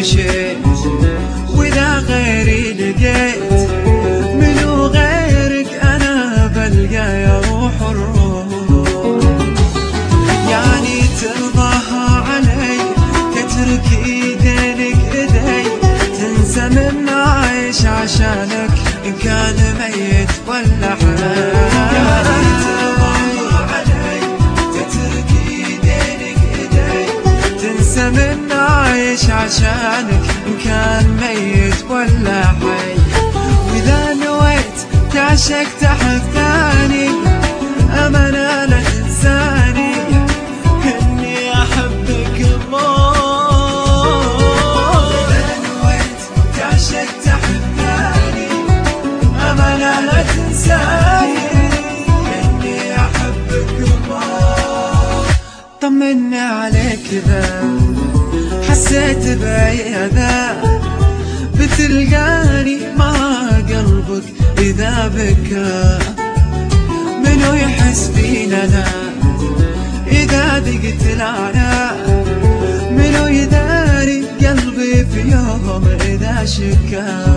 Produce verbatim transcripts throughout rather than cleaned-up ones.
مشيت وإذا غيري لقيت منو غيرك أنا بلقى يا روح الروح. يعني ترضاها علي تتركي دينك إيدي تنسى من عايش عشانك إن كان ميت ولا حي. يعني ترضاها علي تتركي دينك إيدي تنسى من عايش عشانك إن كان ميت ولا حي. وإذا نويت تعشق تحب ثاني أمانة لا تنساني إني أحبك الله. إذا نويت تعشق تحب ثاني أمانة لا تنساني إني أحبك الله. طمني عليك إذا حسيت بأي أذى بتلقاني مع قلبك إذا بكى. منو يحس فينا أنا إذا ذقت العناء منو يداري قلبي في يوم إذا شكا.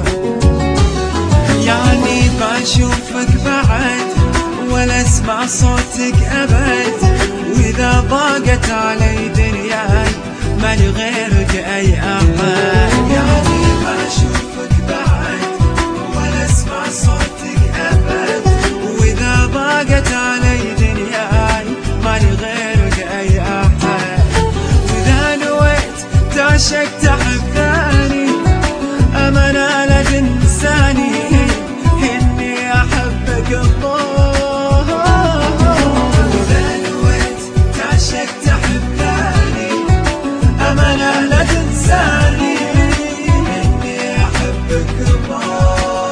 يعني بشوفك بعد ولا اسمع صوتك أبد وإذا ضاقت علي دنياي مالي غيرك أي أحد. يعني بشوفك بعد ولا اسمع صوتك أبد وإذا ضاقت علي دنياي مالي غيرك أي أحد. وإذا نويت تعشق تحب ثاني أمانة لا تنساني إني أحبك الله. وإذا نويت تعشق تحب ثاني أمانة لا تنساني إني أحبك الله.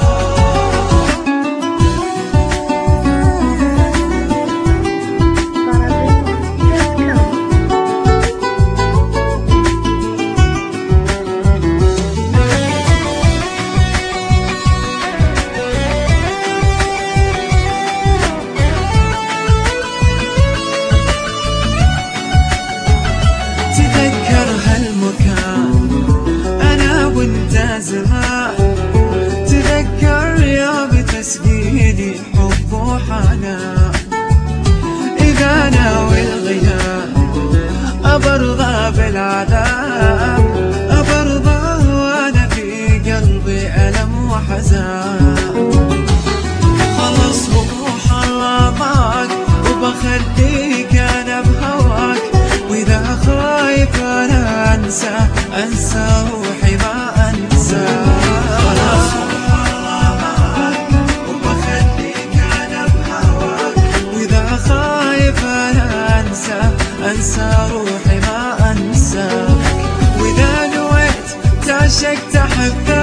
زمان تذكر يا بتسقيني حب وحنان إذا ناوي الغياب أبرضى بالعذاب أبرضى وأنا في قلبي ألم وحزان. خلص روح الله ضاق وبخليك أنا بهواك وإذا خايف أنا أنسى أنسى روحي ما خلاص روح الله معاك وبخليك أنا بهواك وإذا خايف أنا أنسى أنسى روحي ما أنساك. وإذا نويت تعشق تحب